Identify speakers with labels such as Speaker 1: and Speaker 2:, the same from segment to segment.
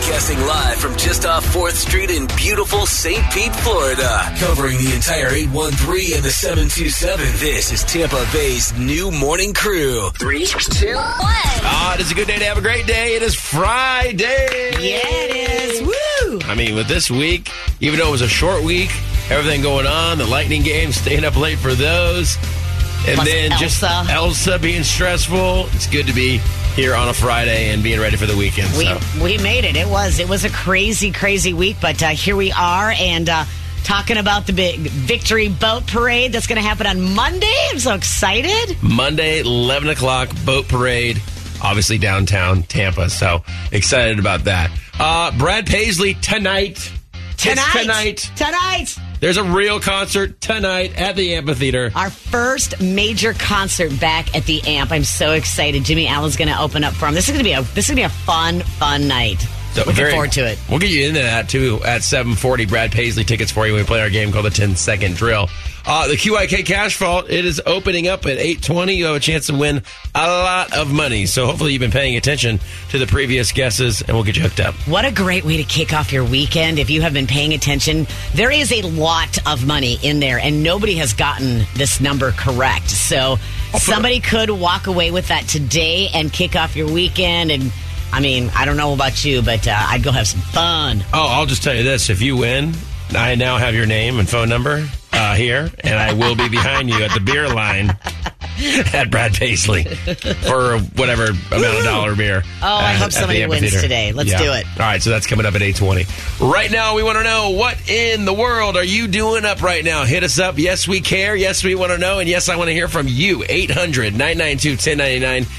Speaker 1: Broadcasting live from just off 4th Street in beautiful St. Pete, Florida. Covering the entire 813 and the 727. This is Tampa Bay's new morning crew. 3, 2, 1.
Speaker 2: It is a good day to have a great day. It is Friday.
Speaker 3: Yeah, it is. Woo!
Speaker 2: I mean, with this week, even though it was a short week, everything going on, the Lightning game, staying up late for those. And
Speaker 3: Plus
Speaker 2: then just Elsa being stressful. It's good to be here on a Friday and being ready for the weekend.
Speaker 3: We made it. It was a crazy, crazy week, but here we are and talking about the big victory boat parade that's going to happen on Monday. I'm so excited.
Speaker 2: Monday, 11 o'clock, boat parade, obviously downtown Tampa. So excited about that. Brad Paisley tonight. Tonight. There's a real concert tonight at the amphitheater.
Speaker 3: Our first major concert back at the Amp. I'm so excited. Jimmy Allen's going to open up for him. This is going to be a fun night. So looking forward to it.
Speaker 2: We'll get you into that too at 7:40. Brad Paisley tickets for you when we play our game called the 10-second drill. The QIK Cash Vault, it is opening up at 8:20. You have a chance to win a lot of money. So hopefully you've been paying attention to the previous guesses, and we'll get you hooked up.
Speaker 3: What a great way to kick off your weekend. If you have been paying attention, there is a lot of money in there, and nobody has gotten this number correct. So somebody could walk away with that today and kick off your weekend. And I mean, I don't know about you, but I'd go have some fun.
Speaker 2: Oh, I'll just tell you this. If you win, I now have your name and phone number here, and I will be behind you at the beer line at Brad Paisley for whatever amount of dollar beer.
Speaker 3: Oh, I hope somebody wins today. Let's do it.
Speaker 2: All right, so that's coming up at 8:20. Right now, we want to know, what in the world are you doing up right now? Hit us up. Yes, we care. Yes, we want to know. And yes, I want to hear from you. 800-992-1099.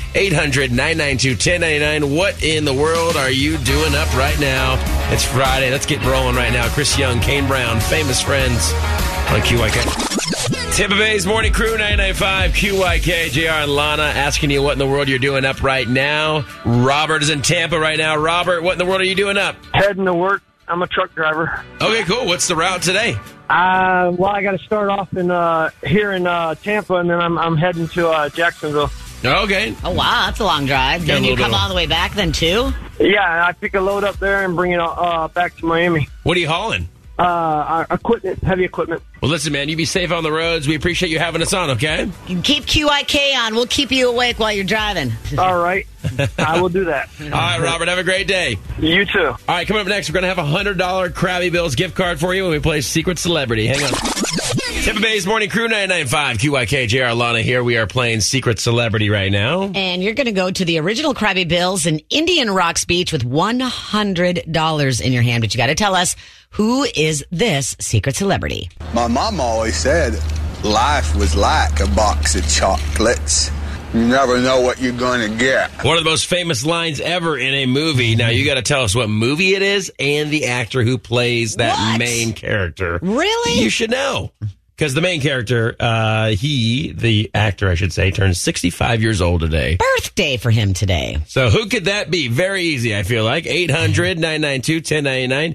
Speaker 2: 800-992-1099. What in the world are you doing up right now? It's Friday. Let's get rolling right now. Chris Young, Kane Brown, Famous Friends on QIK. Tampa Bay's Morning Crew, 99.5 QYK, JR and Lana asking you what in the world you're doing up right now. Robert is in Tampa right now. Robert, what in the world are you doing up?
Speaker 4: Heading to work. I'm a truck driver.
Speaker 2: Okay, cool. What's the route today?
Speaker 4: Well, I got to start off here in Tampa, and then I'm heading to Jacksonville.
Speaker 2: Okay.
Speaker 3: Oh, wow. That's a long drive. Then you come all the way back then, too?
Speaker 4: Yeah, I pick a load up there and bring it back to Miami.
Speaker 2: What are you hauling?
Speaker 4: Equipment, heavy equipment.
Speaker 2: Well, listen, man, you be safe on the roads. We appreciate you having us on, okay?
Speaker 3: Keep QIK on. We'll keep you awake while you're driving.
Speaker 4: All right. I will do that.
Speaker 2: All right, Robert, have a great day.
Speaker 4: You too.
Speaker 2: All right, coming up next, we're going to have a $100 Krabby Bills gift card for you when we play Secret Celebrity. Hang on. Tampa Bay's Morning Crew, 99.5 QIK, JR Lana here. We are playing Secret Celebrity right now.
Speaker 3: And you're going to go to the original Krabby Bills in Indian Rocks Beach with $100 in your hand. But you got to tell us, who is this secret celebrity?
Speaker 5: My mom always said life was like a box of chocolates. You never know what you're going to get.
Speaker 2: One of the most famous lines ever in a movie. Now, you got to tell us what movie it is and the actor who plays that main character.
Speaker 3: Really?
Speaker 2: You should know. Because the main character, the actor, I should say, turns 65 years old today.
Speaker 3: Birthday for him today.
Speaker 2: So who could that be? Very easy, I feel like. 800-992-1099.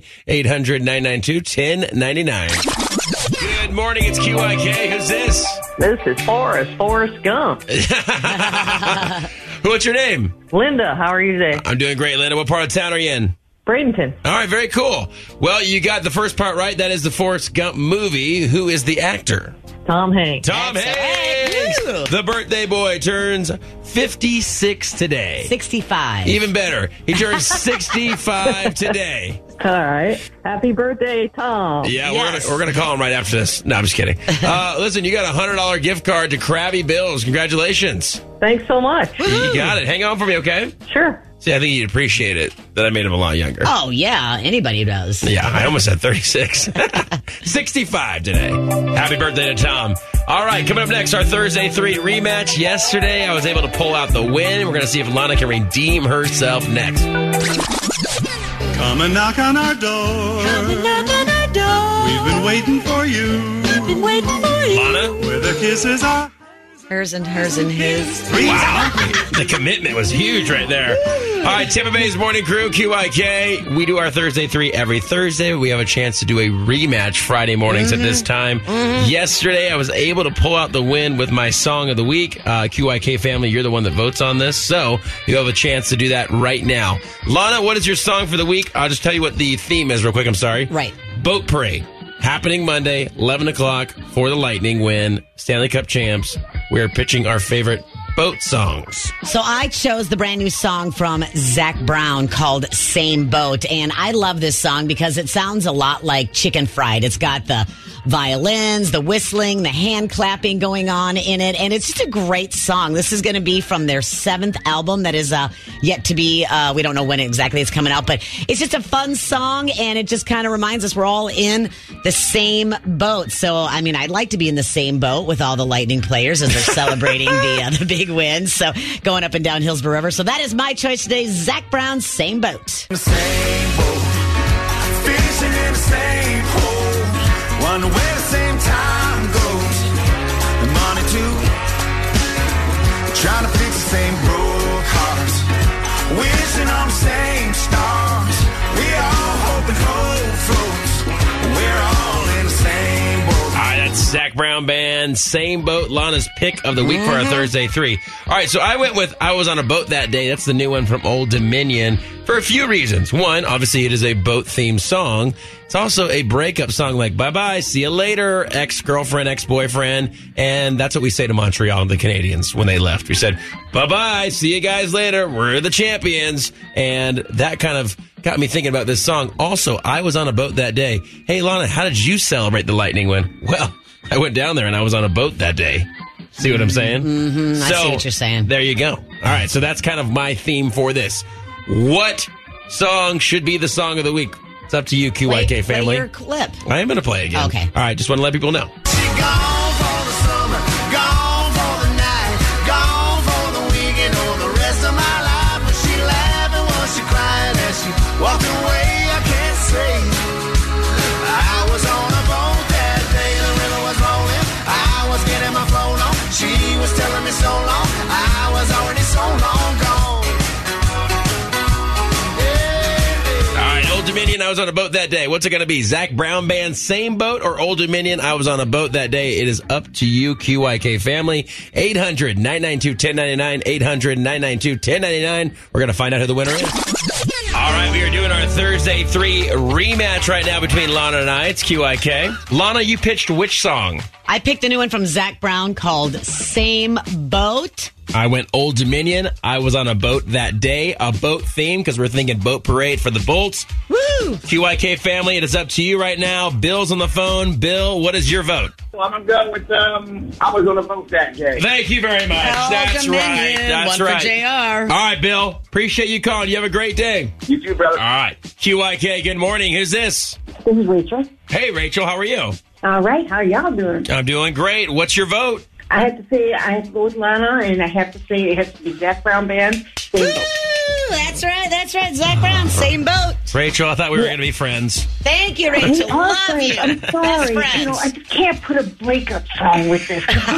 Speaker 2: 800-992-1099. Good morning, it's QIK. Who's this?
Speaker 6: This is Forrest Gump.
Speaker 2: What's your name?
Speaker 6: Linda, how are you today?
Speaker 2: I'm doing great, Linda. What part of town are you in?
Speaker 6: Bradenton.
Speaker 2: All right, very cool. Well, you got the first part right. That is the Forrest Gump movie. Who is the actor?
Speaker 6: Tom Hanks.
Speaker 2: Tom Hanks! The birthday boy turns 56 today.
Speaker 3: 65.
Speaker 2: Even better. He turns 65 today.
Speaker 6: All right. Happy birthday, Tom.
Speaker 2: Yeah, we're gonna call him right after this. No, I'm just kidding. Listen, you got a $100 gift card to Krabby Bills. Congratulations.
Speaker 6: Thanks so much.
Speaker 2: You got it. Hang on for me, okay?
Speaker 6: Sure.
Speaker 2: See, I think you'd appreciate it that I made him a lot younger.
Speaker 3: Oh, yeah. Anybody does.
Speaker 2: Yeah, I almost said 36. 65 today. Happy birthday to Tom. All right, coming up next, our Thursday 3 rematch. Yesterday, I was able to pull out the win. We're going to see if Lana can redeem herself next.
Speaker 7: Come and knock on our door.
Speaker 3: Come and knock on our door.
Speaker 7: We've been waiting for you.
Speaker 3: We've been waiting for you.
Speaker 2: Lana?
Speaker 7: With our kisses, our
Speaker 3: Hers and hers and his.
Speaker 2: Wow. The commitment was huge right there. All right, Tampa Bay's Morning Crew, QIK. We do our Thursday 3 every Thursday. We have a chance to do a rematch Friday mornings at this time. Yesterday, I was able to pull out the win with my Song of the Week. QIK family, you're the one that votes on this, so you have a chance to do that right now. Lana, what is your song for the week? I'll just tell you what the theme is real quick. I'm sorry.
Speaker 3: Right.
Speaker 2: Boat Parade. Happening Monday, 11 o'clock for the Lightning win. Stanley Cup champs. We're pitching our favorite boat songs.
Speaker 3: So I chose the brand new song from Zac Brown called Same Boat. And I love this song because it sounds a lot like Chicken Fried. It's got the violins, the whistling, the hand clapping going on in it. And it's just a great song. This is going to be from their 7th album that is yet to be, we don't know when exactly it's coming out, but it's just a fun song. And it just kind of reminds us we're all in the same boat. So, I mean, I'd like to be in the same boat with all the Lightning players as they're celebrating the big win. So going up and down Hillsborough River. So that is my choice today. Zac Brown, Same Boat.
Speaker 8: Same boat, fishing in the same hole, wonder where the same time goes. The money too, trying to fix the same broke hearts, wishing on the same stars. We all hope and hope floats. We're all in the same boat.
Speaker 2: All right, that's Zac Brown Band, Same Boat, Lana's pick of the week for our Thursday 3. All right, so I went with I Was on a Boat That Day. That's the new one from Old Dominion for a few reasons. One, obviously it is a boat-themed song. It's also a breakup song like bye-bye, see you later, ex-girlfriend, ex-boyfriend. And that's what we say to Montreal and the Canadiens when they left. We said, bye-bye, see you guys later, we're the champions. And that kind of got me thinking about this song. Also, I was on a boat that day. Hey, Lana, how did you celebrate the Lightning win? Well, I went down there and I was on a boat that day. See what I'm saying?
Speaker 3: Mm-hmm. I see what you're saying.
Speaker 2: There you go. All right, so that's kind of my theme for this. What song should be the song of the week? It's up to you, QYK family.
Speaker 3: Play your clip.
Speaker 2: I am going to play it again.
Speaker 3: Okay.
Speaker 2: All right, just want to let people know.
Speaker 8: She gone for the summer, gone for the night, gone for the weekend or the rest of my life. Was she laughing, was she crying as she walked away? I can't say. I was on a boat that day, the river was rolling. I was getting my float on. She was telling me so long. I was already so long gone.
Speaker 2: Old Dominion, I was on a boat that day. What's it going to be? Zac Brown Band, Same Boat, or Old Dominion, I was on a boat that day? It is up to you, QYK family. 800-992-1099, 800-992-1099. We're going to find out who the winner is. All right, we are doing our Thursday 3 rematch right now between Lana and I. It's QIK. Lana, you pitched which song?
Speaker 3: I picked the new one from Zac Brown called Same Boat.
Speaker 2: I went Old Dominion. I was on a boat that day. A boat theme because we're thinking boat parade for the Bolts.
Speaker 3: Woo!
Speaker 2: QYK family, it is up to you right now. Bill's on the phone. Bill, what is your vote?
Speaker 9: Well, I'm going to go with I was on a boat that day.
Speaker 2: Thank you very much. That's
Speaker 3: Dominion.
Speaker 2: right. That's
Speaker 3: one
Speaker 2: right.
Speaker 3: For JR.
Speaker 2: All right, Bill. Appreciate you calling. You have a great day.
Speaker 9: You too, brother.
Speaker 2: All right. QYK, good morning. Who's this?
Speaker 6: This is Rachel.
Speaker 2: Hey, Rachel. How are you?
Speaker 6: All right. How y'all doing?
Speaker 2: I'm doing great. What's your vote?
Speaker 6: I have to say, I have to go with Lana, and I have to say it has to be Zac Brown Band. Same boat.
Speaker 3: That's right. Zac Brown, Same Boat.
Speaker 2: Rachel, I thought we were going to be friends.
Speaker 3: Thank you, Rachel. Love you.
Speaker 6: I'm sorry.
Speaker 3: Best friends.
Speaker 6: You know, I just can't put a breakup song with this.
Speaker 3: That's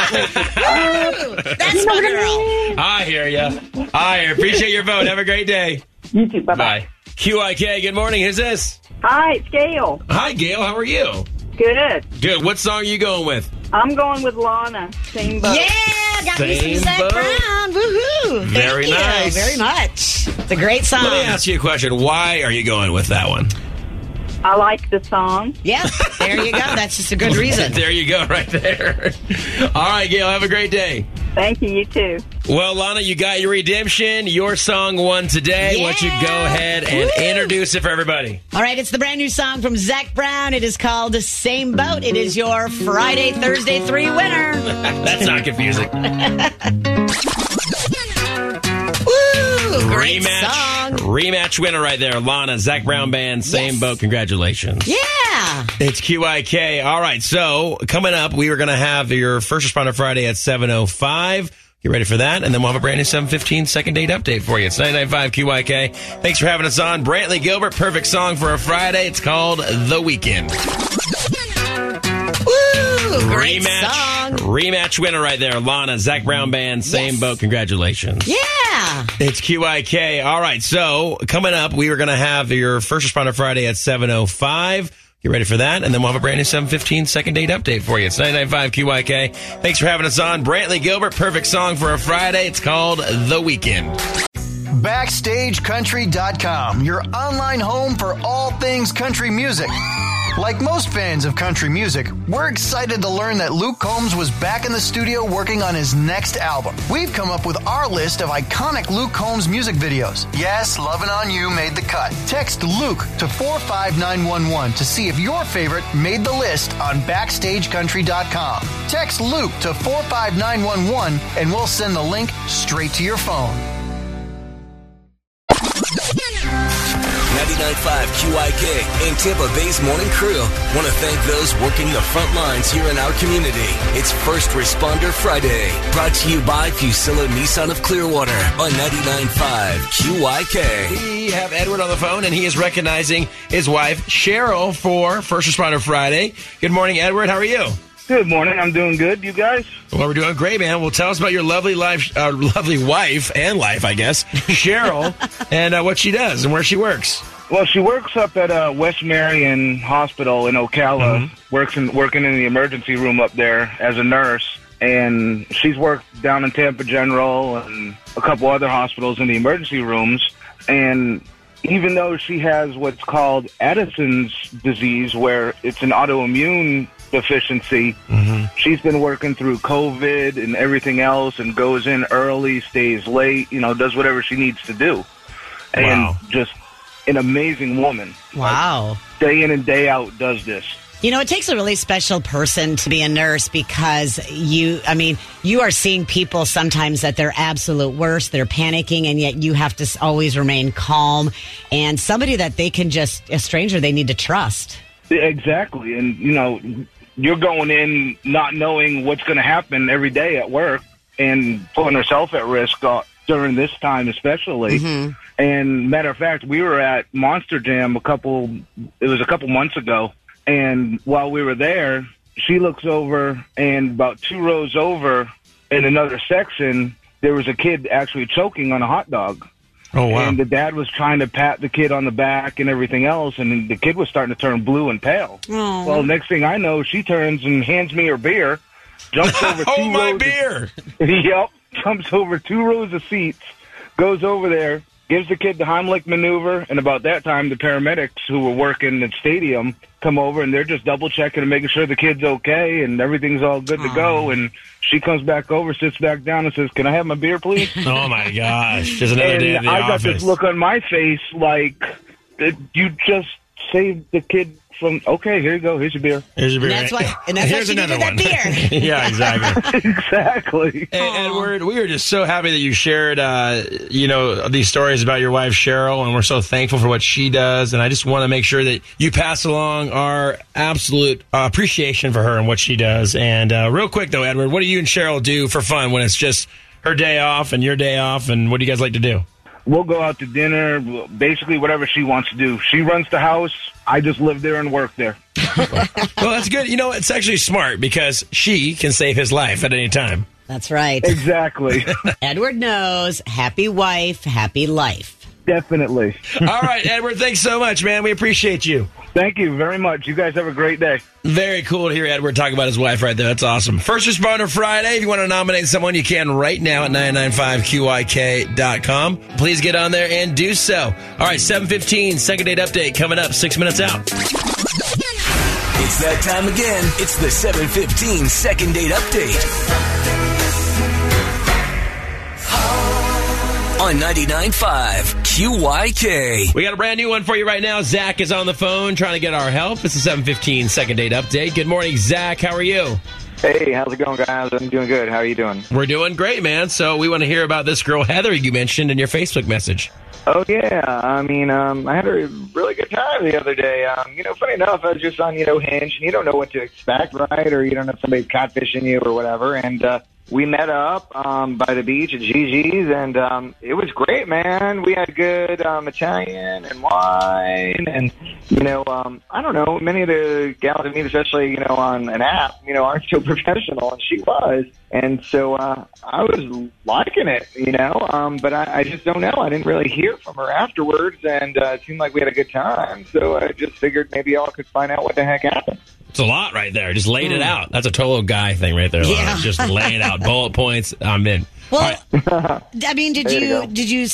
Speaker 3: my girl.
Speaker 2: I hear you. Appreciate your vote. Have a great day.
Speaker 6: You too. Bye-bye.
Speaker 2: Bye. QIK, good morning. Who's this?
Speaker 6: Hi, it's Gail.
Speaker 2: Hi, Gail. How are you?
Speaker 6: Good.
Speaker 2: Good. What song are you going with?
Speaker 6: I'm going with Lana. Same boat.
Speaker 3: Yeah, got me
Speaker 2: Same
Speaker 3: some Zac
Speaker 2: boat.
Speaker 3: Brown. Woohoo.
Speaker 2: Very
Speaker 3: Thank
Speaker 2: nice.
Speaker 3: you very much. It's a great song.
Speaker 2: Let me ask you a question. Why are you going with that one?
Speaker 6: I like the song.
Speaker 3: Yeah, there you go. That's just a good reason.
Speaker 2: There you go, right there. All right, Gail, have a great day.
Speaker 6: Thank you. You too.
Speaker 2: Well, Lana, you got your redemption. Your song won today.
Speaker 3: Yeah.
Speaker 2: Why don't you go ahead and introduce it for everybody?
Speaker 3: All right, it's the brand new song from Zac Brown. It is called Same Boat. It is your Friday, Thursday 3 winner.
Speaker 2: That's not confusing.
Speaker 3: Woo! Great song.
Speaker 2: Rematch winner right there. Lana, Zac Brown Band, Same Boat. Congratulations.
Speaker 3: Yeah.
Speaker 2: It's QIK. All right, so coming up, we were going to have your First Responder Friday at 7:05. Get ready for that, and then we'll have a brand new 7:15 second date update for you. It's 99.5 QYK. Thanks for having us on. Brantley Gilbert, perfect song for a Friday. It's called The Weekend.
Speaker 3: Woo! Great song.
Speaker 2: Rematch winner right there. Lana, Zach Brown Band, same boat. Congratulations.
Speaker 3: Yeah.
Speaker 2: It's QIK. All right, so coming up, we are going to have your First Responder Friday at 7:05. Get ready for that, and then we'll have a brand new 7:15 second date update for you. It's 99.5 QIK. Thanks for having us on. Brantley Gilbert, perfect song for a Friday. It's called The Weekend.
Speaker 10: BackstageCountry.com, your online home for all things country music. Like most fans of country music, we're excited to learn that Luke Combs was back in the studio working on his next album. We've come up with our list of iconic Luke Combs music videos. Yes, Lovin' On You made the cut. Text Luke to 45911 to see if your favorite made the list on BackstageCountry.com. Text Luke to 45911 and we'll send the link straight to your phone.
Speaker 1: 99.5 QIK and Tampa Bay's Morning Crew want to thank those working the front lines here in our community. It's First Responder Friday, brought to you by Fusillo Nissan of Clearwater on 99.5 QIK.
Speaker 2: We have Edward on the phone, and he is recognizing his wife, Cheryl, for First Responder Friday. Good morning, Edward. How are you?
Speaker 9: Good morning. I'm doing good. You guys?
Speaker 2: Well, we're doing great, man. Well, tell us about your lovely wife, and life, I guess, Cheryl, and what she does and where she works.
Speaker 9: Well, she works up at West Marion Hospital in Ocala, working in the emergency room up there as a nurse. And she's worked down in Tampa General and a couple other hospitals in the emergency rooms. And even though she has what's called Addison's disease, where it's an autoimmune deficiency, she's been working through COVID and everything else and goes in early, stays late, does whatever she needs to do. And just an amazing woman.
Speaker 3: Wow.
Speaker 9: Like, day in and day out does this.
Speaker 3: It takes a really special person to be a nurse because you are seeing people sometimes at their absolute worst. They're panicking, and yet you have to always remain calm. And somebody that they can a stranger they need to trust.
Speaker 9: Exactly. And, you're going in not knowing what's going to happen every day at work and putting herself at risk during this time especially. And matter of fact, we were at Monster Jam a couple months ago, and while we were there, she looks over, and about 2 rows over in another section, there was a kid actually choking on a hot dog.
Speaker 2: Oh, wow.
Speaker 9: And the dad was trying to pat the kid on the back and everything else, and the kid was starting to turn blue and pale.
Speaker 3: Aww.
Speaker 9: Well, next thing I know, she turns and hands me her beer, jumps over 2 rows.
Speaker 2: my beer!
Speaker 9: Yep, jumps over 2 rows of seats, goes over there, gives the kid the Heimlich maneuver, and about that time, the paramedics who were working at the stadium come over, and they're just double-checking and making sure the kid's okay and everything's all good to go, and she comes back over, sits back down, and says, "Can I have my beer, please?"
Speaker 2: Oh, my gosh. Just another day at the
Speaker 9: I
Speaker 2: office.
Speaker 9: got this look on my face like, you just saved the kid from, okay, here you go, here's your beer.
Speaker 2: Here's your beer.
Speaker 3: And that's
Speaker 2: Here's
Speaker 3: why she
Speaker 2: another
Speaker 3: needed that
Speaker 2: one.
Speaker 3: beer.
Speaker 2: Yeah, exactly.
Speaker 9: Exactly.
Speaker 2: Hey, Edward, we are just so happy that you shared, these stories about your wife, Cheryl, and we're so thankful for what she does. And I just want to make sure that you pass along our absolute appreciation for her and what she does. And real quick, though, Edward, what do you and Cheryl do for fun when it's just her day off and your day off? And what do you guys like to do?
Speaker 9: We'll go out to dinner, basically whatever she wants to do. She runs the house. I just live there and work there.
Speaker 2: Well, that's good. It's actually smart because she can save his life at any time.
Speaker 3: That's right.
Speaker 9: Exactly.
Speaker 3: Edward knows. Happy wife, happy life.
Speaker 9: Definitely.
Speaker 2: All right, Edward, thanks so much, man. We appreciate you.
Speaker 9: Thank you very much. You guys have a great day.
Speaker 2: Very cool to hear Edward talk about his wife right there. That's awesome. First Responder Friday. If you want to nominate someone, you can right now at 995QIK.com. Please get on there and do so. All right, 7:15, second date update coming up 6 minutes out.
Speaker 1: It's that time again. It's the 7:15 second date update. On 99.5 QYK.
Speaker 2: We got a brand new one for you right now. Zach is on the phone trying to get our help. It's the 7:15 second date update. Good morning, Zach. How are you?
Speaker 11: Hey, how's it going, guys? I'm doing good. How are you doing?
Speaker 2: We're doing great, man. So we want to hear about this girl, Heather, you mentioned in your Facebook message.
Speaker 11: Oh, yeah. I had a really good time the other day. Funny enough, I was just on, Hinge, and you don't know what to expect, right? Or you don't know if somebody's catfishing you or whatever. And we met up by the beach at Gigi's, and it was great, man. We had good Italian and wine, and, I don't know, many of the gals I meet, especially, on an app, aren't so professional, and she was. And so I was liking it, but I just don't know. I didn't really hear from her afterwards, and it seemed like we had a good time, so I just figured maybe y'all could find out what the heck happened.
Speaker 2: It's a lot right there. Just laid it out. That's a total guy thing right there.
Speaker 3: Yeah.
Speaker 2: Just laying out bullet points. I'm in.
Speaker 3: Well, I mean, did you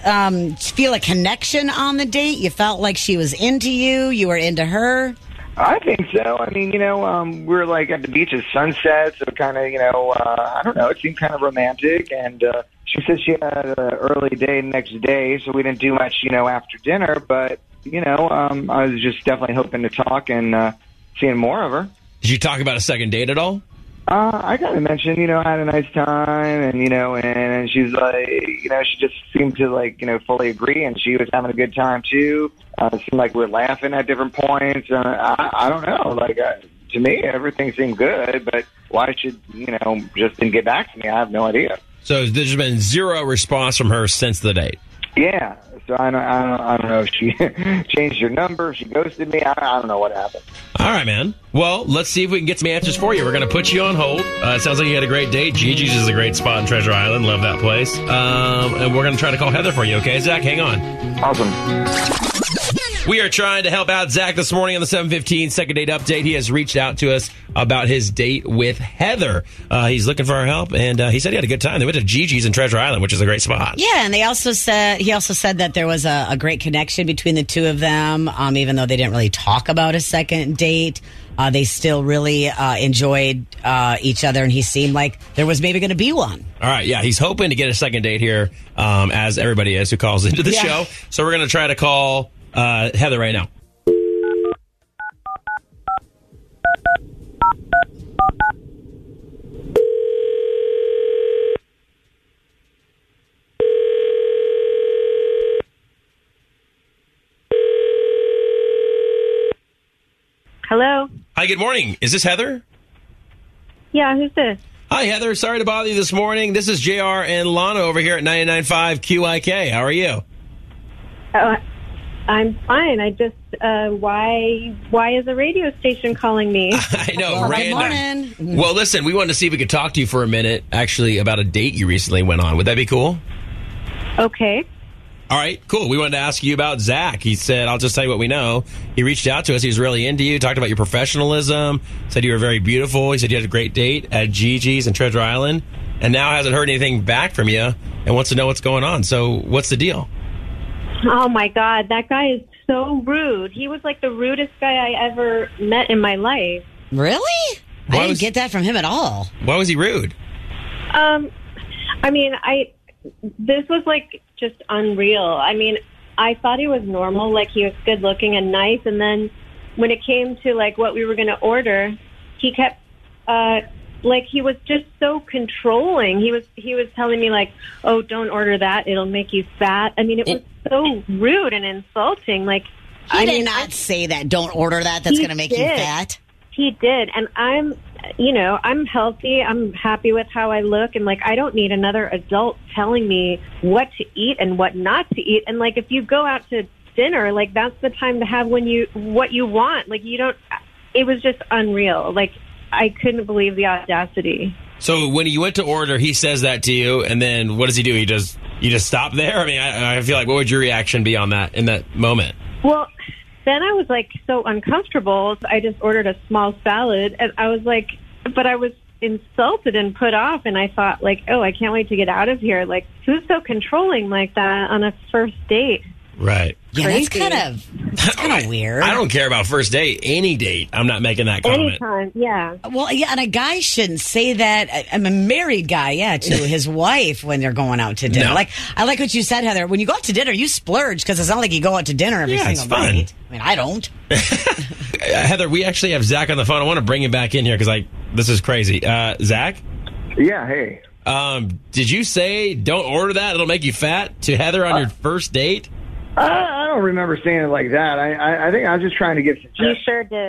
Speaker 3: feel a connection on the date? You felt like she was into you? You were into her?
Speaker 11: I think so. I mean, we were like at the beach at sunset, so kind of, I don't know, it seemed kind of romantic. And she said she had an early day next day, so we didn't do much, after dinner. But, I was just definitely hoping to talk and seeing more of her.
Speaker 2: Did you talk about a second date at all?
Speaker 11: I kind of mentioned, I had a nice time, and, and she's like, she just seemed to, fully agree, and she was having a good time, too. It seemed like we were laughing at different points. I don't know. To me, everything seemed good, but why should, just didn't get back to me? I have no idea.
Speaker 2: So there's been zero response from her since the date?
Speaker 11: Yeah. So I don't know if she changed her number, if she ghosted me. I don't know what happened.
Speaker 2: All right, man. Well, let's see if we can get some answers for you. We're going to put you on hold. It sounds like you had a great date. Gigi's is a great spot in Treasure Island. Love that place. And we're going to try to call Heather for you, okay, Zach? Hang on.
Speaker 11: Awesome.
Speaker 2: We are trying to help out Zach this morning on the 7:15 second date update. He has reached out to us about his date with Heather. He's looking for our help, and he said he had a good time. They went to Gigi's in Treasure Island, which is a great spot.
Speaker 3: Yeah, and he also said that there was a great connection between the two of them, even though they didn't really talk about a second date. They still really enjoyed each other, and he seemed like there was maybe going to be one.
Speaker 2: All right, yeah, he's hoping to get a second date here, as everybody is who calls into the show. So we're going to try to call Heather right now.
Speaker 12: Hello?
Speaker 2: Hi, good morning. Is this Heather?
Speaker 12: Yeah, who's this?
Speaker 2: Hi, Heather. Sorry to bother you this morning. This is JR and Lana over here at 99.5 QIK. How are you?
Speaker 12: Oh, I'm fine. I just, why is a radio station calling me?
Speaker 2: I know, random.
Speaker 3: Good morning.
Speaker 2: Well, listen, we wanted to see if we could talk to you for a minute, actually, about a date you recently went on. Would that be cool?
Speaker 12: Okay.
Speaker 2: All right, cool. We wanted to ask you about Zach. He said, I'll just tell you what we know. He reached out to us. He was really into you, talked about your professionalism, said you were very beautiful. He said you had a great date at Gigi's in Treasure Island, and now hasn't heard anything back from you and wants to know what's going on. So what's the deal?
Speaker 12: Oh, my God. That guy is so rude. He was like the rudest guy I ever met in my life.
Speaker 3: Really? I didn't get that from him at all.
Speaker 2: Why was he rude?
Speaker 12: I mean, this was like just unreal. I mean, I thought he was normal, like he was good looking and nice. And then when it came to like what we were going to order, he kept, like he was just so controlling. He was telling me like, oh, don't order that. It'll make you fat. I mean, it was so rude and insulting. Like,
Speaker 3: He did not say that. Don't order that. That's going to make you fat.
Speaker 12: He did. And I'm healthy. I'm happy with how I look. And, like, I don't need another adult telling me what to eat and what not to eat. And, like, if you go out to dinner, like, that's the time to have what you want. Like, it was just unreal. Like, I couldn't believe the audacity.
Speaker 2: So when you went to order, he says that to you, and then what does he do? You just stop there? I mean, I feel like, what would your reaction be on that in that moment?
Speaker 12: Well, then I was, like, so uncomfortable. I just ordered a small salad, and I was like, but I was insulted and put off, and I thought, like, oh, I can't wait to get out of here. Like, who's so controlling like that on a first date?
Speaker 2: Right.
Speaker 3: Yeah,
Speaker 12: Crazy.
Speaker 3: that's kind of weird.
Speaker 2: I don't care about first date. Any date. I'm not making that comment.
Speaker 12: Anytime, yeah.
Speaker 3: Well, yeah, and a guy shouldn't say that. I'm a married guy, to his wife when they're going out to dinner.
Speaker 2: No.
Speaker 3: Like, I like what you said, Heather. When you go out to dinner, you splurge because it's not like you go out to dinner every single night. I mean, I don't.
Speaker 2: Heather, we actually have Zach on the phone. I want to bring him back in here because this is crazy. Zach?
Speaker 11: Yeah, hey.
Speaker 2: Did you say don't order that? It'll make you fat to Heather on your first date?
Speaker 11: I don't remember saying it like that. I think I was just trying to get suggestions.
Speaker 12: You sure did.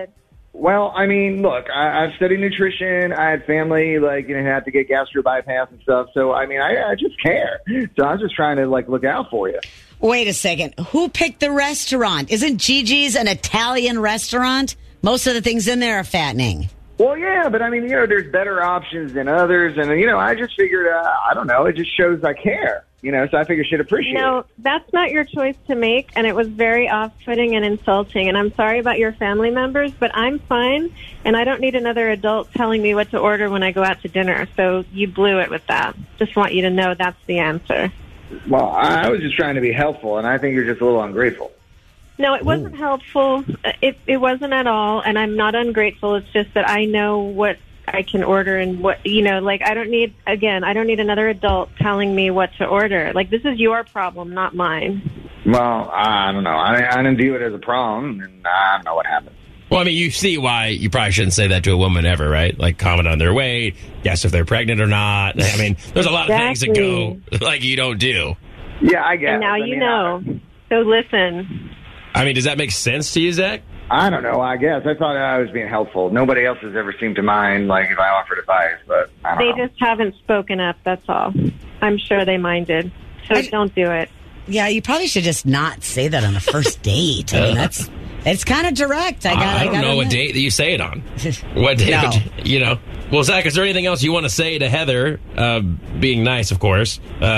Speaker 11: Well, I mean, look, I've studied nutrition. I had family, had to get gastro bypass and stuff. So, I mean, I just care. So I was just trying to, look out for you.
Speaker 3: Wait a second. Who picked the restaurant? Isn't Gigi's an Italian restaurant? Most of the things in there are fattening.
Speaker 11: Well, yeah, but I mean, there's better options than others. And, I just figured, I don't know, it just shows I care. So I figured she'd appreciate it.
Speaker 12: No, that's not your choice to make, and it was very off-putting and insulting. And I'm sorry about your family members, but I'm fine, and I don't need another adult telling me what to order when I go out to dinner. So you blew it with that. Just want you to know that's the answer.
Speaker 11: Well, I was just trying to be helpful, and I think you're just a little ungrateful.
Speaker 12: No, it wasn't helpful. It wasn't at all, and I'm not ungrateful. It's just that I know what I can order and what, I don't need another adult telling me what to order. This is your problem, not mine.
Speaker 11: Well, I don't know. I didn't view it as a problem, and I don't know what happened.
Speaker 2: Well, I mean, you see why you probably shouldn't say that to a woman ever, right? Comment on their weight, guess if they're pregnant or not. I mean, there's a lot of things that go you don't do.
Speaker 11: Yeah, I guess.
Speaker 12: And now you know. So listen.
Speaker 2: I mean, does that make sense to you, Zach?
Speaker 11: I don't know, I guess. I thought I was being helpful. Nobody else has ever seemed to mind, if I offered advice, but I don't know.
Speaker 12: They just haven't spoken up, that's all. I'm sure they minded. So don't do it.
Speaker 3: Yeah, you probably should just not say that on the first date. I mean, it's kind of direct. I
Speaker 2: don't know what date that you say it on. What date,
Speaker 3: No.
Speaker 2: Well, Zach, is there anything else you want to say to Heather, being nice, of course,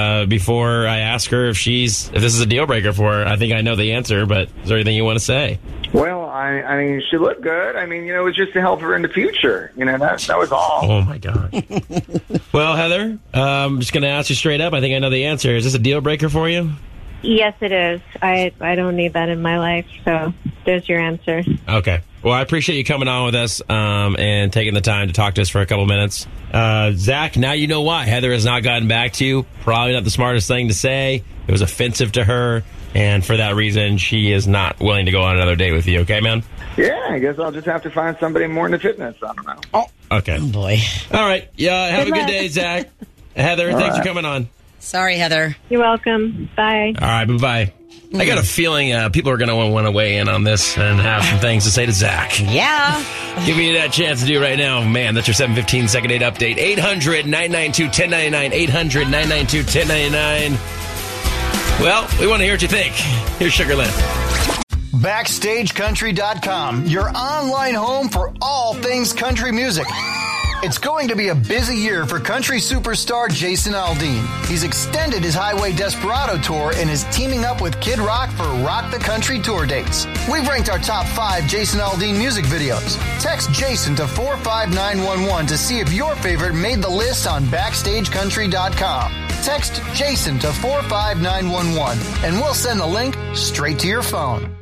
Speaker 2: before I ask her if this is a deal breaker for her? I think I know the answer, but is there anything you want to say?
Speaker 11: Well, I mean, she looked good. I mean, it was just to help her in the future. That was all.
Speaker 2: Oh, my God. Well, Heather, I'm just going to ask you straight up. I think I know the answer. Is this a deal breaker for you?
Speaker 12: Yes, it is. I don't need that in my life, so there's your answer.
Speaker 2: Okay. Well, I appreciate you coming on with us and taking the time to talk to us for a couple minutes. Zach, now you know why Heather has not gotten back to you. Probably not the smartest thing to say. It was offensive to her, and for that reason, she is not willing to go on another date with you. Okay, man?
Speaker 11: Yeah, I guess I'll just have to find somebody more into fitness. I don't know.
Speaker 2: Oh, okay.
Speaker 3: Oh, boy.
Speaker 2: All right. Yeah, have a good day, Zach. Heather, thanks for coming on.
Speaker 3: Sorry, Heather.
Speaker 12: You're welcome. Bye.
Speaker 2: All right, bye-bye. I got a feeling people are going to want to weigh in on this and have some things to say to Zach.
Speaker 3: Yeah.
Speaker 2: Give me that chance to do it right now. Man, that's your 7:15 second date update. 800-992-1099. 800-992-1099. Well, we want to hear what you think. Here's Sugar Lynn.
Speaker 10: BackstageCountry.com, your online home for all things country music. It's going to be a busy year for country superstar Jason Aldean. He's extended his Highway Desperado tour and is teaming up with Kid Rock for Rock the Country tour dates. We've ranked our top 5 Jason Aldean music videos. Text Jason to 45911 to see if your favorite made the list on BackstageCountry.com. Text Jason to 45911 and we'll send the link straight to your phone.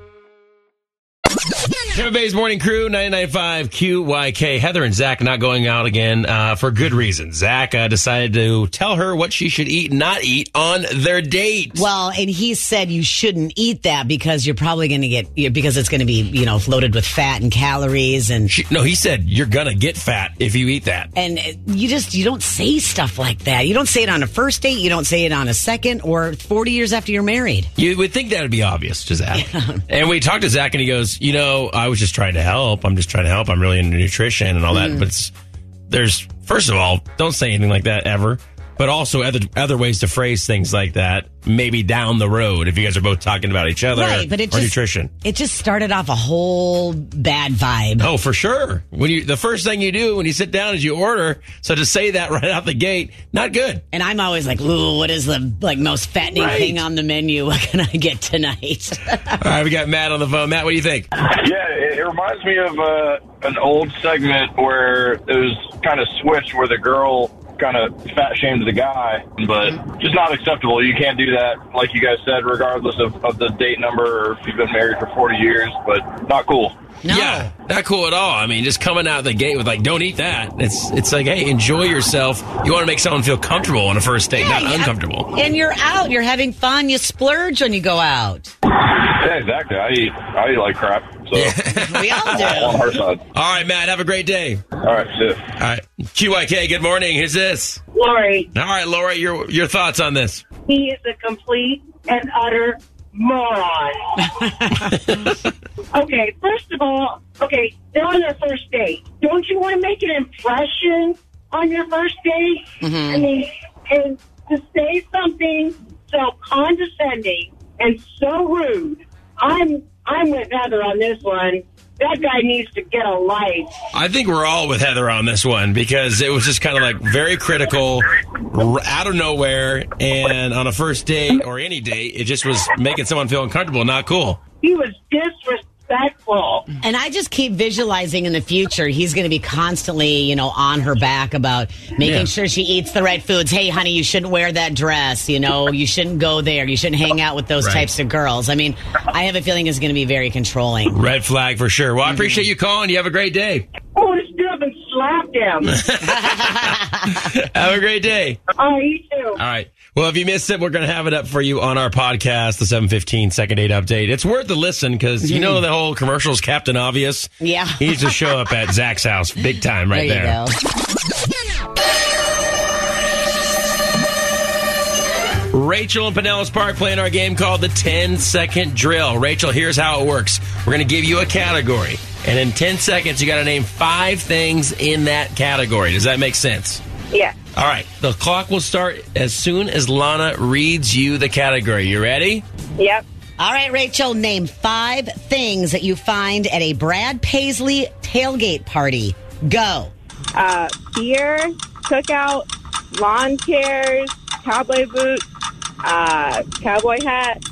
Speaker 2: Tampa Bay's Morning Crew, 99.5 QYK. Heather and Zach not going out again for good reason. Zach decided to tell her what she should eat and not eat on their date.
Speaker 3: Well, and he said you shouldn't eat that because you're probably going to because it's going to be, loaded with fat and calories. And
Speaker 2: No, he said you're going to get fat if you eat that.
Speaker 3: And you don't say stuff like that. You don't say it on a first date. You don't say it on a second or 40 years after you're married.
Speaker 2: You would think that would be obvious to Zach. Yeah. And we talked to Zach and he goes, I was just trying to help. I'm just trying to help. I'm really into nutrition and all that. But there's, first of all, don't say anything like that ever. But also other ways to phrase things like that, maybe down the road, if you guys are both talking about each other or nutrition.
Speaker 3: It just started off a whole bad vibe.
Speaker 2: Oh, for sure. The first thing you do when you sit down is you order. So to say that right out the gate, not good.
Speaker 3: And I'm always like, ooh, what is the most fattening thing on the menu? What can I get tonight?
Speaker 2: All right, we got Matt on the phone. Matt, what do you think?
Speaker 13: Yeah, it reminds me of an old segment where it was kind of switched where the girl kind of fat shamed the guy, but just not acceptable. You can't do that, like you guys said, regardless of the date number or if you've been married for 40 years, but not cool.
Speaker 3: No.
Speaker 2: Yeah, not cool at all. I mean, just coming out the gate with don't eat that. It's like, hey, enjoy yourself. You want to make someone feel comfortable on a first date, not uncomfortable.
Speaker 3: And you're out. You're having fun. You splurge when you go out.
Speaker 13: Yeah, exactly. I eat like crap. So
Speaker 3: we all do.
Speaker 13: On our side.
Speaker 2: All right, Matt, have a great day.
Speaker 13: All right, see you.
Speaker 2: All right. QYK, good morning. Who's this?
Speaker 6: Lori.
Speaker 2: All right, Laura, your thoughts on this?
Speaker 6: He is a complete and utter moron. Okay, first of all, they're on their first date. Don't you want to make an impression on your first date?
Speaker 3: Mm-hmm.
Speaker 6: I mean, and to say something so condescending and so rude, I'm with Heather on this one. That guy needs to get a life.
Speaker 2: I think we're all with Heather on this one because it was just kind of like very critical, out of nowhere, and on a first date or any date, it just was making someone feel uncomfortable. Not cool.
Speaker 6: He was disrespectful.
Speaker 3: And I just keep visualizing in the future, he's going to be constantly, on her back about making sure she eats the right foods. Hey, honey, you shouldn't wear that dress. You shouldn't go there. You shouldn't hang out with those types of girls. I mean, I have a feeling it's going to be very controlling.
Speaker 2: Red flag for sure. Well, I appreciate you calling. You have a great day.
Speaker 6: Oh, let's get up and slap him.
Speaker 2: Have a great day.
Speaker 6: Oh, you too.
Speaker 2: All right. Well, if you missed it, we're going to have it up for you on our podcast, the 7:15 Second Date Update. It's worth the listen because you know the whole commercial's Captain Obvious.
Speaker 3: Yeah.
Speaker 2: He needs to show up at Zach's house big time right there.
Speaker 3: There you go.
Speaker 2: Rachel in Pinellas Park playing our game called the 10-second drill. Rachel, here's how it works. We're going to give you a category, and in 10 seconds, you got to name 5 things in that category. Does that make sense?
Speaker 12: Yeah.
Speaker 2: All right. The clock will start as soon as Lana reads you the category. You ready?
Speaker 12: Yep.
Speaker 3: All right, Rachel, name 5 things that you find at a Brad Paisley tailgate party. Go.
Speaker 12: Beer, cookout, lawn chairs, cowboy boots, cowboy hat.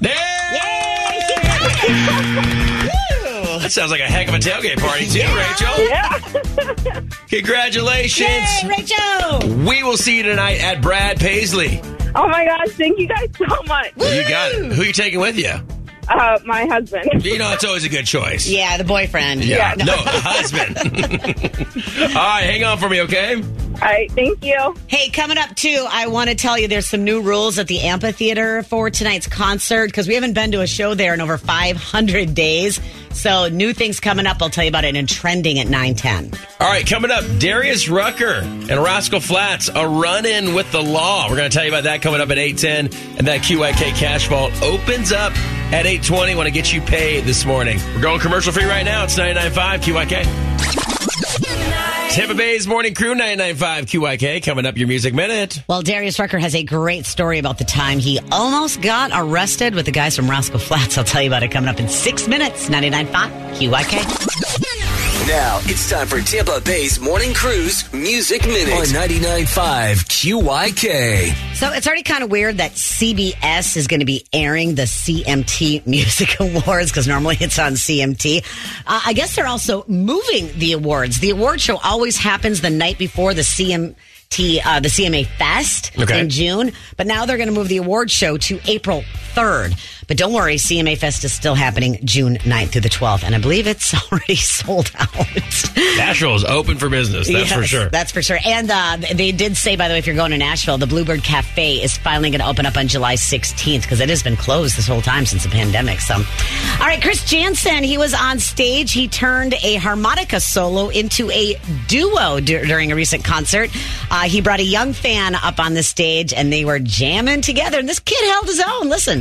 Speaker 2: That sounds like a heck of a tailgate party, too, Rachel.
Speaker 12: Yeah.
Speaker 2: Congratulations.
Speaker 3: Yay, Rachel.
Speaker 2: We will see you tonight at Brad Paisley.
Speaker 12: Oh, my gosh. Thank you guys so much.
Speaker 2: You got it. Who are you taking with you?
Speaker 12: My husband.
Speaker 2: It's always a good choice.
Speaker 3: Yeah, the boyfriend.
Speaker 2: Yeah. No, husband. All right, hang on for me, okay?
Speaker 12: All right, thank you.
Speaker 3: Hey, coming up, too, I want to tell you there's some new rules at the amphitheater for tonight's concert because we haven't been to a show there in over 500 days. So new things coming up. I'll tell you about it in Trending at 9:10.
Speaker 2: All right, coming up, Darius Rucker and Rascal Flatts, a run-in with the law. We're going to tell you about that coming up at 8:10. And that QYK Cash Vault opens up at 8:20. Want to get you paid this morning. We're going commercial-free right now. It's 99.5 QYK. Tampa Bay's Morning Crew, 99.5 QYK, coming up your Music Minute.
Speaker 3: Well, Darius Rucker has a great story about the time he almost got arrested with the guys from Rascal Flatts. I'll tell you about it coming up in 6 minutes. 99.5 QYK.
Speaker 1: Now it's time for Tampa Bay's Morning Crew's Music Minute on 99.5 QYK.
Speaker 3: So it's already kind of weird that CBS is going to be airing the CMT Music Awards because normally it's on CMT. I guess they're also moving the awards. The award show always happens the night before the CMA Fest in June, but now they're going to move the award show to April 3rd. But don't worry, CMA Fest is still happening June 9th through the 12th, and I believe it's already sold out.
Speaker 2: Nashville is open for business, that's for sure.
Speaker 3: That's for sure. And they did say, by the way, if you're going to Nashville, the Bluebird Cafe is finally going to open up on July 16th because it has been closed this whole time since the pandemic. So, all right, Chris Jansen, he was on stage. He turned a harmonica solo into a duo during a recent concert. He brought a young fan up on the stage, and they were jamming together, and this kid held his own. Listen.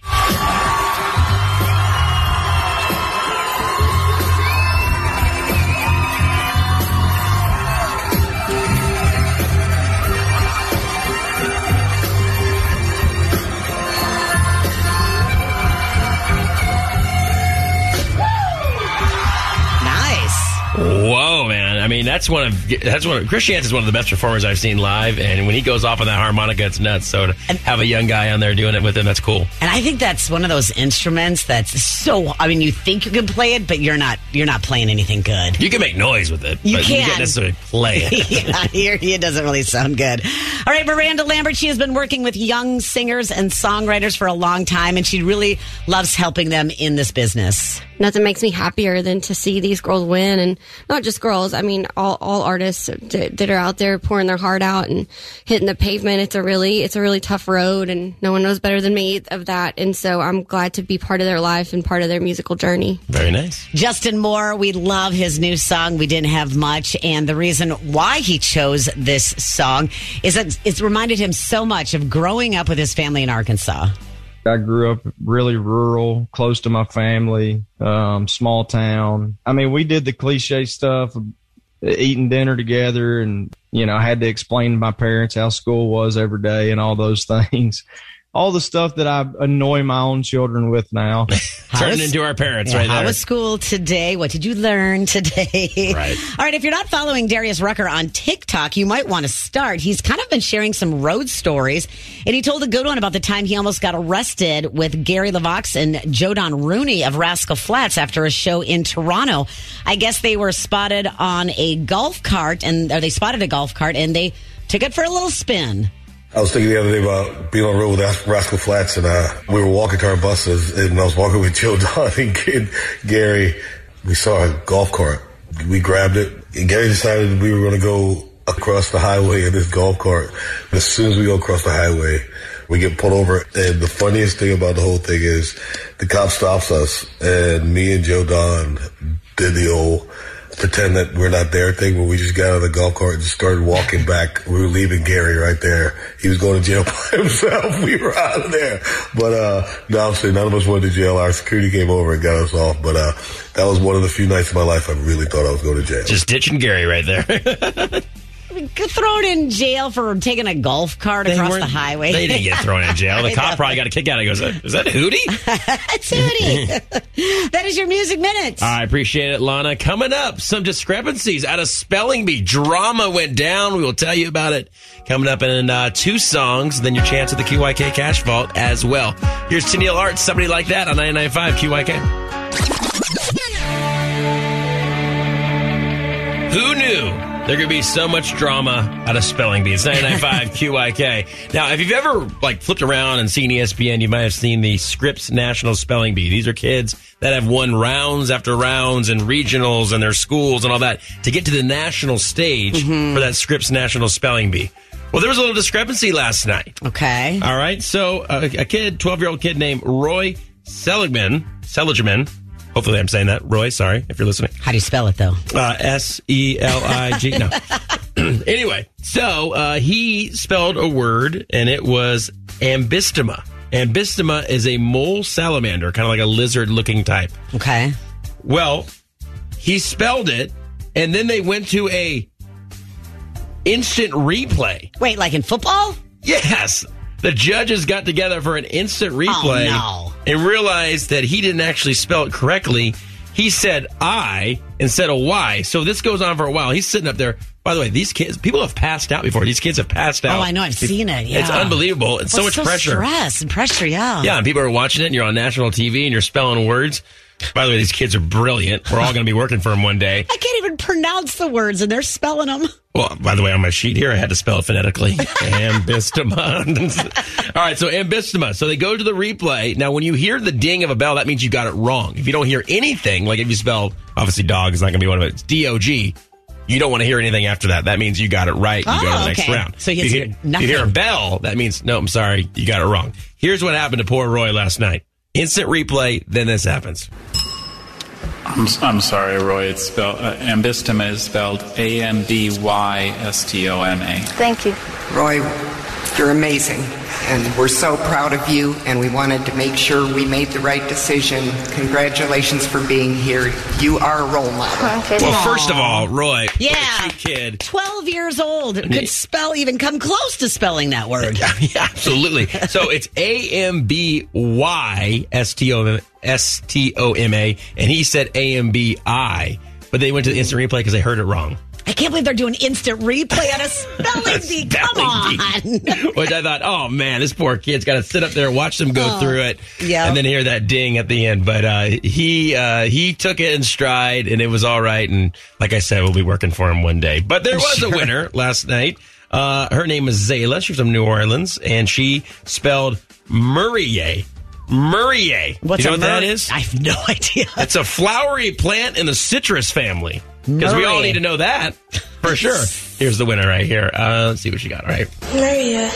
Speaker 2: Whoa, man. I mean, that's one of Chris Jansen's one of the best performers I've seen live, and when he goes off on that harmonica, it's nuts. So to have a young guy on there doing it with him, that's cool.
Speaker 3: And I think that's one of those instruments that's so, I mean, you think you can play it, but you're not playing anything good.
Speaker 2: You can make noise with it, but you can't necessarily play it.
Speaker 3: Yeah, it doesn't really sound good. All right, Miranda Lambert, she has been working with young singers and songwriters for a long time, and she really loves helping them in this business.
Speaker 14: Nothing makes me happier than to see these girls win, and not just girls. I mean, all artists that are out there pouring their heart out and hitting the pavement. It's a really tough road, and no one knows better than me of that. And so I'm glad to be part of their life and part of their musical journey.
Speaker 2: Very nice.
Speaker 3: Justin Moore, we love his new song, We Didn't Have Much, and the reason why he chose this song is that it's reminded him so much of growing up with his family in Arkansas.
Speaker 15: I grew up really rural, close to my family, small town. I mean, we did the cliche stuff of eating dinner together, and, you know, I had to explain to my parents how school was every day and all those things. All the stuff that I annoy my own children with now.
Speaker 2: Turning into our parents right there.
Speaker 3: How was school today? What did you learn today?
Speaker 2: Right.
Speaker 3: All right, if you're not following Darius Rucker on TikTok, you might want to start. He's kind of been sharing some road stories, and he told a good one about the time he almost got arrested with Gary LaVox and Jodan Rooney of Rascal Flatts after a show in Toronto. I guess they were spotted on a golf cart, or they spotted a golf cart, and they took it for a little spin.
Speaker 16: I was thinking the other day about being on the road with Rascal Flatts, and we were walking to our buses, and I was walking with Joe Don and Gary. We saw a golf cart. We grabbed it, and Gary decided we were going to go across the highway in this golf cart. And as soon as we go across the highway, we get pulled over. And the funniest thing about the whole thing is the cop stops us, and me and Joe Don did the old pretend that we're not there thing, where we just got out of the golf cart and just started walking back. We were leaving Gary right there. He was going to jail by himself. We were out of there. But obviously none of us went to jail. Our security came over and got us off. But that was one of the few nights of my life I really thought I was going to jail.
Speaker 2: Just ditching Gary right there.
Speaker 3: Thrown in jail for taking a golf cart across the highway.
Speaker 2: They didn't get thrown in jail. The cop probably got a kick out. He goes, is that Hootie?
Speaker 3: It's Hootie. That is your Music Minutes.
Speaker 2: I appreciate it, Lana. Coming up, some discrepancies out of Spelling Bee. Drama went down. We will tell you about it coming up in 2 songs. Then your chance at the QYK Cash Vault as well. Here's Tennille Arts, Somebody Like That on 99.5 QYK. Who knew? There could be so much drama out of Spelling Bee. It's 99.5 QYK. Now, if you've ever flipped around and seen ESPN, you might have seen the Scripps National Spelling Bee. These are kids that have won rounds after rounds and regionals in their schools and all that to get to the national stage for that Scripps National Spelling Bee. Well, there was a little discrepancy last night.
Speaker 3: Okay.
Speaker 2: All right. So a kid, 12-year-old kid named Roy Seligman. Hopefully I'm saying that. Roy, sorry if you're listening.
Speaker 3: How do you spell it, though?
Speaker 2: S-E-L-I-G. No. Anyway, so he spelled a word, and it was ambystoma. Ambystoma is a mole salamander, kind of like a lizard-looking type.
Speaker 3: Okay.
Speaker 2: Well, he spelled it, and then they went to a instant replay.
Speaker 3: Wait, like in football?
Speaker 2: Yes. The judges got together for an instant replay and realized that he didn't actually spell it correctly. He said I instead of Y. So this goes on for a while. He's sitting up there. By the way, these kids, people have passed out before. These kids have passed out.
Speaker 3: Oh, I know. I've seen it. Yeah.
Speaker 2: It's unbelievable. It's so much pressure.
Speaker 3: Stress and pressure, yeah.
Speaker 2: Yeah, and people are watching it, and you're on national TV, and you're spelling words. By the way, these kids are brilliant. We're all going to be working for them one day.
Speaker 3: I can't even pronounce the words, and they're spelling them.
Speaker 2: Well, by the way, on my sheet here, I had to spell it phonetically. Ambystoma. All right, so ambystoma. So they go to the replay. Now, when you hear the ding of a bell, that means you got it wrong. If you don't hear anything, like if you spell, obviously dog is not going to be one of it. It's D-O-G. You don't want to hear anything after that. That means you got it right. You go to the next round.
Speaker 3: So
Speaker 2: if you hear a bell, that means, no, I'm sorry, you got it wrong. Here's what happened to poor Roy last night. Instant replay, then this happens.
Speaker 17: I'm sorry, Roy. It's spelled ambystoma is spelled A-M-B-Y-S-T-O-M-A.
Speaker 18: Thank you, Roy. You're amazing, and we're so proud of you. And we wanted to make sure we made the right decision. Congratulations for being here. You are a role model.
Speaker 2: Okay. Well, first of all, Roy,
Speaker 3: yeah,
Speaker 2: what a cute kid,
Speaker 3: 12 years old, could spell even come close to spelling that word.
Speaker 2: Yeah, absolutely. So it's A-M-B-Y-S-T-O-M-A, and he said A-M-B-I, but they went to the instant replay because they heard it wrong.
Speaker 3: I can't believe they're doing instant replay on a spelling bee. Come on.
Speaker 2: Which I thought, oh, man, this poor kid's got to sit up there and watch them go through it and then hear that ding at the end. But he took it in stride, and it was all right. And like I said, we'll be working for him one day. But there was a winner last night. Her name is Zayla. She's from New Orleans, and she spelled Murrier. Murrier.
Speaker 3: What's
Speaker 2: you know what that is?
Speaker 3: I have no idea.
Speaker 2: It's a flowery plant in the citrus family. Because we all need to know that for sure. Here's the winner right here. Let's see what she got. All right.
Speaker 19: Murrier.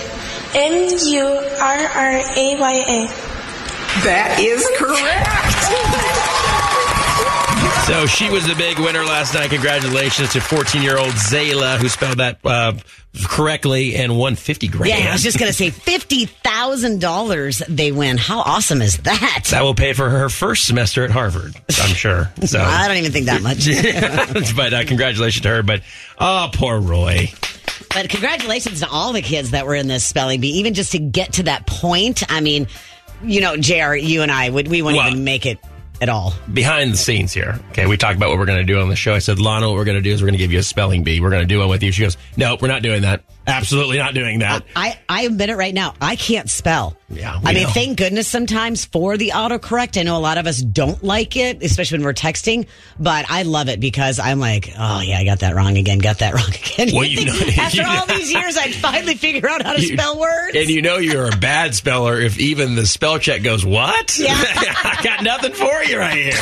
Speaker 19: M-U-R-R-A-Y-A.
Speaker 18: That is correct.
Speaker 2: So she was the big winner last night. Congratulations to 14-year-old Zayla, who spelled that correctly and won $50,000.
Speaker 3: Yeah, I was just going to say $50,000 they win. How awesome is that?
Speaker 2: That will pay for her first semester at Harvard, I'm sure. So
Speaker 3: I don't even think that much.
Speaker 2: But congratulations to her. But, poor Roy.
Speaker 3: But congratulations to all the kids that were in this spelling bee, even just to get to that point. I mean, JR, you and I, we wouldn't even make it at all.
Speaker 2: Behind the scenes here. Okay, we talked about what we're going to do on the show. I said, Lana, what we're going to do is we're going to give you a spelling bee. We're going to do one with you. She goes, no, we're not doing that. Absolutely not doing that.
Speaker 3: I admit it right now. I can't spell.
Speaker 2: Yeah,
Speaker 3: I mean, thank goodness sometimes for the autocorrect. I know a lot of us don't like it, especially when we're texting, but I love it because I'm like, oh, yeah, I got that wrong again.
Speaker 2: Well,
Speaker 3: After all these years, I finally figure out how to spell words.
Speaker 2: And you're a bad speller if even the spell check goes, what?
Speaker 3: Yeah.
Speaker 2: I got nothing for you right here.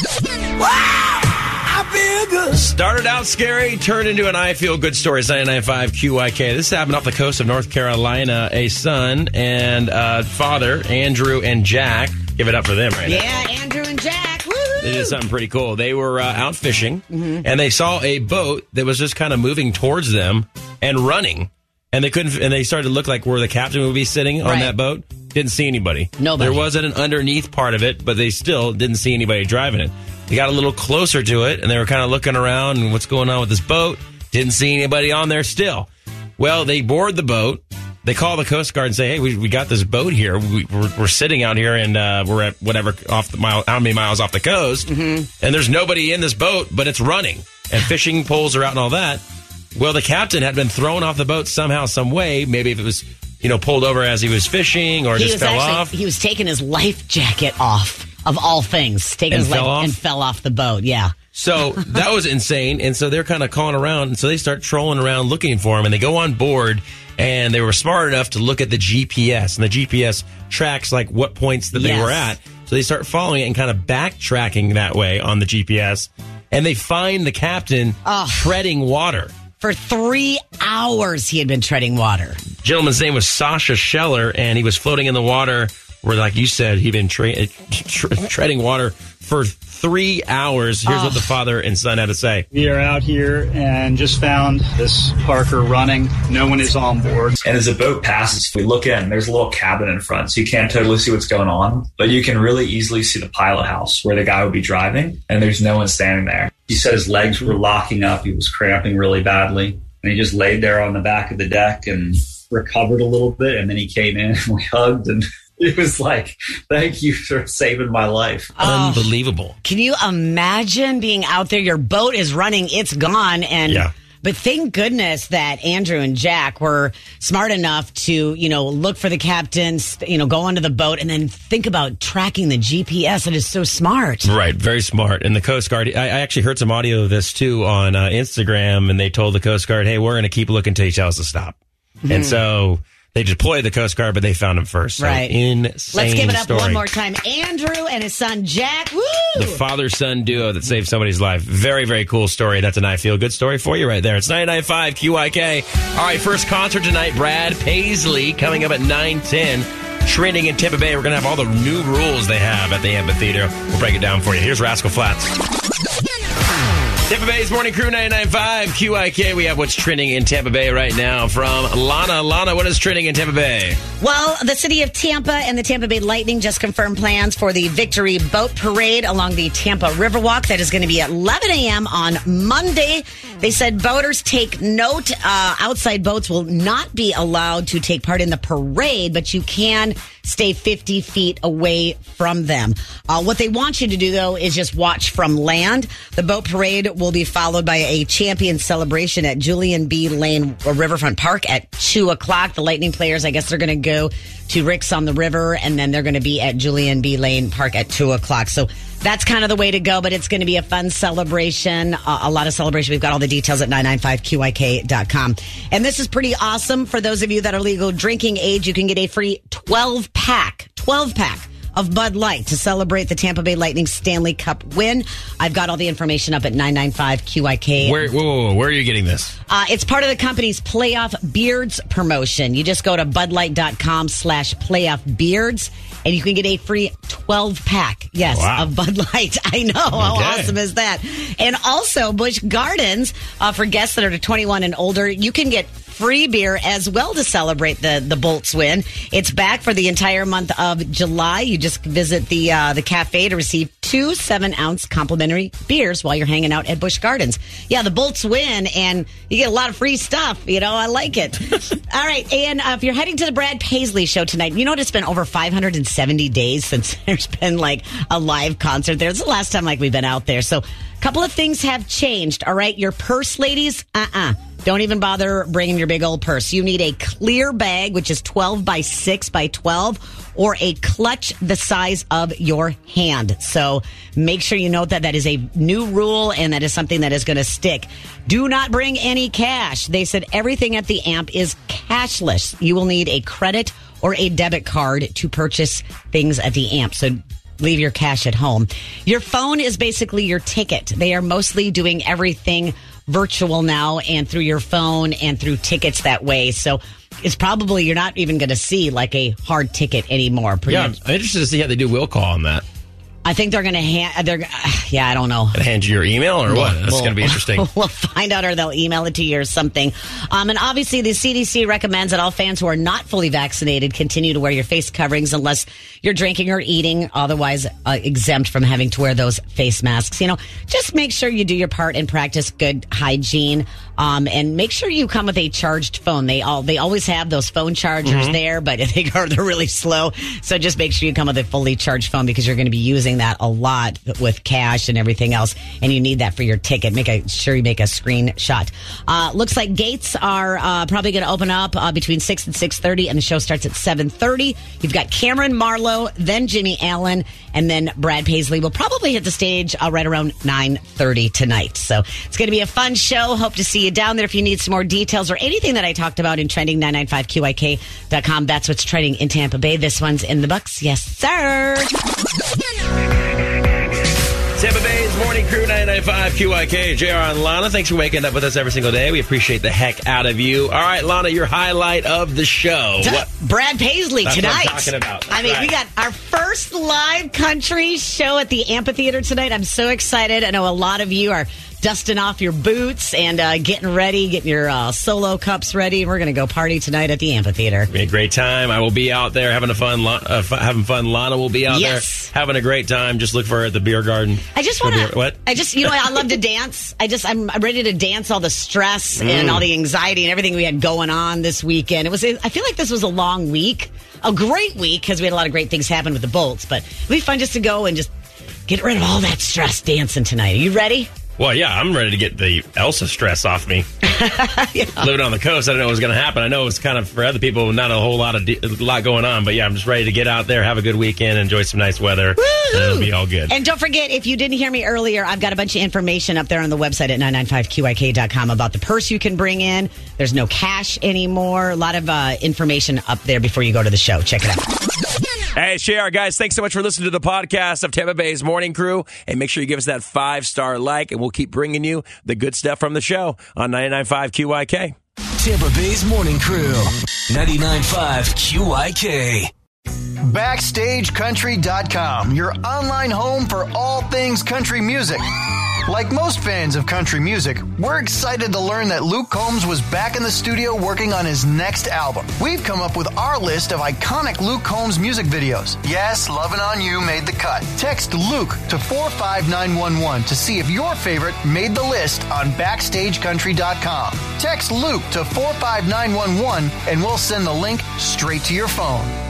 Speaker 2: Wow! I feel good. Started out scary, turned into an I feel good story. 99.5 QYK. This happened off the coast of North Carolina. A son and father, Andrew and Jack. Give it up for them right now.
Speaker 3: Yeah, Andrew and Jack. Woo!
Speaker 2: They did something pretty cool. They were out fishing, and they saw a boat that was just kind of moving towards them and running. And they started to look like where the captain would be sitting on that boat. Didn't see anybody.
Speaker 3: Nobody.
Speaker 2: There wasn't an underneath part of it, but they still didn't see anybody driving it. They got a little closer to it, and they were kind of looking around and what's going on with this boat. Didn't see anybody on there still. Well, they board the boat. They call the Coast Guard and say, hey, we got this boat here. We're sitting out here, and we're at whatever how many miles off the coast, and there's nobody in this boat, but it's running, and fishing poles are out and all that. Well, the captain had been thrown off the boat somehow, some way. Maybe if it was, pulled over as he was fishing or just fell off.
Speaker 3: He was taking his life jacket off, of all things. And fell off the boat, yeah.
Speaker 2: So that was insane. And so they're kind of calling around. And so they start trolling around looking for him. And they go on board. And they were smart enough to look at the GPS. And the GPS tracks like what points that they were at. So they start following it and kind of backtracking that way on the GPS. And they find the captain treading water.
Speaker 3: For 3 hours, he had been treading water.
Speaker 2: Gentleman's name was Sasha Scheller, and he was floating in the water where, like you said, he'd been treading water for 3 hours. Here's what the father and son had to say.
Speaker 19: We are out here and just found this Parker running. No one is on board.
Speaker 20: And as the boat passes, we look in, there's a little cabin in front, so you can't totally see what's going on, but you can really easily see the pilot house where the guy would be driving, and there's no one standing there. He said his legs were locking up. He was cramping really badly, and he just laid there on the back of the deck and recovered a little bit, and then he came in and we hugged, and it was like, thank you for saving my life.
Speaker 2: Unbelievable.
Speaker 3: Can you imagine being out there? Your boat is running. It's gone. But thank goodness that Andrew and Jack were smart enough to, look for the captain, go onto the boat, and then think about tracking the GPS. It is so smart.
Speaker 2: Right. Very smart. And the Coast Guard, I actually heard some audio of this too on Instagram, and they told the Coast Guard, hey, we're going to keep looking until you tell us to stop. And so they deployed the Coast Guard, but they found him first. So
Speaker 3: right.
Speaker 2: Insane
Speaker 3: Let's give it up
Speaker 2: story.
Speaker 3: one more time. Andrew and his son, Jack. Woo!
Speaker 2: The father-son duo that saved somebody's life. Very, very cool story. That's an I Feel Good story for you right there. It's 99.5 QYK. All right, first concert tonight, Brad Paisley, coming up at 9:10. Trending in Tampa Bay. We're going to have all the new rules they have at the amphitheater. We'll break it down for you. Here's Rascal Flatts. Tampa Bay's Morning Crew 99.5 QYK. We have what's trending in Tampa Bay right now from Lana. Lana, what is trending in Tampa Bay?
Speaker 3: Well, the city of Tampa and the Tampa Bay Lightning just confirmed plans for the Victory Boat Parade along the Tampa Riverwalk. That is going to be at 11 a.m. on Monday. They said boaters take note. Outside boats will not be allowed to take part in the parade, but you can stay 50 feet away from them. What they want you to do, though, is just watch from land. The boat parade will be followed by a champion celebration at Julian B. Lane Riverfront Park at 2 o'clock. The Lightning players, I guess they're going to go to Rick's on the River, and then they're going to be at Julian B. Lane Park at 2 o'clock. So that's kind of the way to go, but it's going to be a fun celebration, a lot of celebration. We've got all the details at 995QYK.com. And this is pretty awesome. For those of you that are legal drinking age, you can get a free 12-pack of Bud Light to celebrate the Tampa Bay Lightning Stanley Cup win. I've got all the information up at 995QIK.
Speaker 2: Where are you getting this?
Speaker 3: It's part of the company's Playoff Beards promotion. You just go to budlight.com/playoffbeards and you can get a free 12-pack, of Bud Light. I know. How awesome is that? And also, Busch Gardens, for guests that are 21 and older, you can get free beer as well to celebrate the Bolts win. It's back for the entire month of July. You just visit the cafe to receive 2 7-ounce complimentary beers while you're hanging out at Busch Gardens. Yeah, the Bolts win, and you get a lot of free stuff. I like it. All right, and if you're heading to the Brad Paisley show tonight, you know what? It's been over 570 days since there's been like a live concert there. It's the last time we've been out there. So a couple of things have changed. All right, your purse, ladies, don't even bother bringing your big old purse. You need a clear bag, which is 12 by 6 by 12, or a clutch the size of your hand. So make sure you note that is a new rule, and that is something that is going to stick. Do not bring any cash. They said everything at the amp is cashless. You will need a credit or a debit card to purchase things at the amp. So leave your cash at home. Your phone is basically your ticket. They are mostly doing everything virtual now and through your phone and through tickets that way. So it's probably, you're not even going to see like a hard ticket anymore.
Speaker 2: I'm interested to see how they do will call on that.
Speaker 3: I think they're going to I don't know.
Speaker 2: Hand you your email or what? That's going to be interesting.
Speaker 3: We'll find out, or they'll email it to you or something. And obviously the CDC recommends that all fans who are not fully vaccinated continue to wear your face coverings unless you're drinking or eating, otherwise exempt from having to wear those face masks. Just make sure you do your part and practice good hygiene. And make sure you come with a charged phone. They always have those phone chargers there, but they're really slow. So just make sure you come with a fully charged phone, because you're going to be using that a lot with cash and everything else, and you need that for your ticket. Make sure you make a screenshot. Looks like gates are probably going to open up between 6 and 6:30, and the show starts at 7:30. You've got Cameron Marlowe, then Jimmy Allen, and then Brad Paisley will probably hit the stage right around 9:30 tonight. So it's going to be a fun show. Hope to see you down there. If you need some more details or anything that I talked about in trending, 995QIK.com. That's what's trending in Tampa Bay. This one's in the books. Yes, sir.
Speaker 2: Tampa Bay's Morning Crew, 995 QIK. JR and Lana, thanks for waking up with us every single day. We appreciate the heck out of you. All right, Lana, your highlight of the show.
Speaker 3: Brad Paisley
Speaker 2: That's
Speaker 3: tonight.
Speaker 2: What I'm talking about.
Speaker 3: We got our first live country show at the amphitheater tonight. I'm so excited. I know a lot of you are dusting off your boots and getting ready, getting your solo cups ready. We're going to go party tonight at the amphitheater.
Speaker 2: It'll be a great time. I will be out there having fun. Lana will be out there having a great time. Just look for her at the beer garden.
Speaker 3: I just want to. What? I love to dance. I'm ready to dance all the stress and all the anxiety and everything we had going on this weekend. I feel like this was a long week, a great week, because we had a lot of great things happen with the Bolts. But it'll be fun just to go and just get rid of all that stress dancing tonight. Are you ready?
Speaker 2: Well, yeah, I'm ready to get the Elsa stress off me. Living on the coast, I didn't know what was going to happen. I know it's kind of, for other people, not a whole lot going on. But, yeah, I'm just ready to get out there, have a good weekend, enjoy some nice weather, and it'll be all good.
Speaker 3: And don't forget, if you didn't hear me earlier, I've got a bunch of information up there on the website at 995QIK.com about the purse you can bring in. There's no cash anymore. A lot of information up there before you go to the show. Check it out.
Speaker 2: Hey, it's JR, guys. Thanks so much for listening to the podcast of Tampa Bay's Morning Crew. And make sure you give us that 5-star like, and we'll keep bringing you the good stuff from the show on 99.5 QIK.
Speaker 1: Tampa Bay's Morning Crew, 99.5 QIK.
Speaker 10: BackstageCountry.com, your online home for all things country music. Like most fans of country music, we're excited to learn that Luke Combs was back in the studio working on his next album. We've come up with our list of iconic Luke Combs music videos. Yes, Lovin' On You made the cut. Text Luke to 45911 to see if your favorite made the list on BackstageCountry.com. Text Luke to 45911 and we'll send the link straight to your phone.